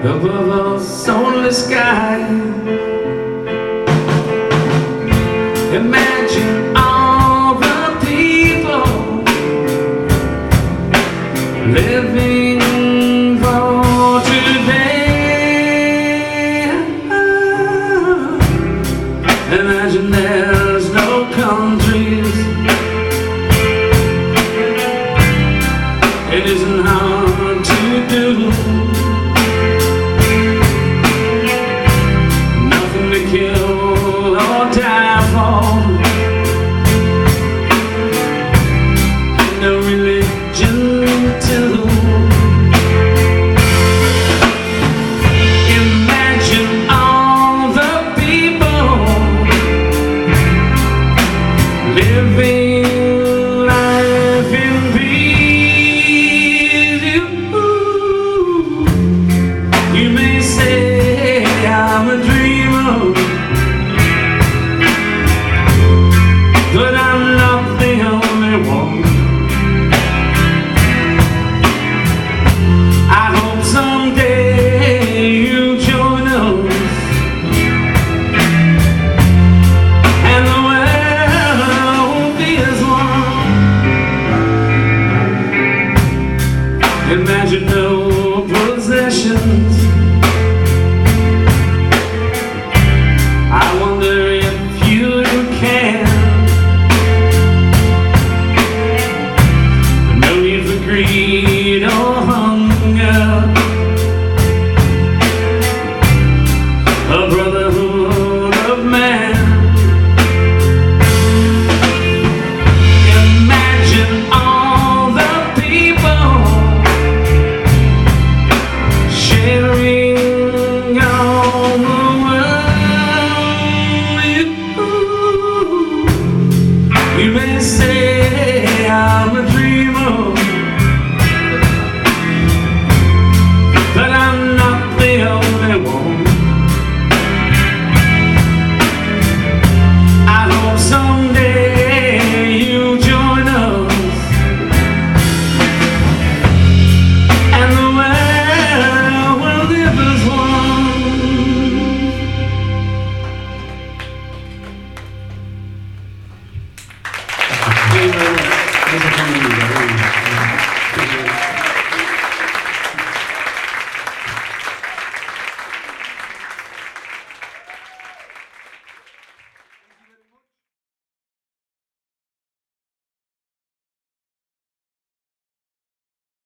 above a soulless sky. Imagine all the people living for today. Imagine there's no countries. It isn't hard to do. Nothing to kill or die for. No religion too. Imagine all the people living life in peace. You may say I'm a dreamer, but I'm not the only one. I hope someday you'll join us, and the world will be as one. Imagine no possessions. I wonder if you can. No need for greed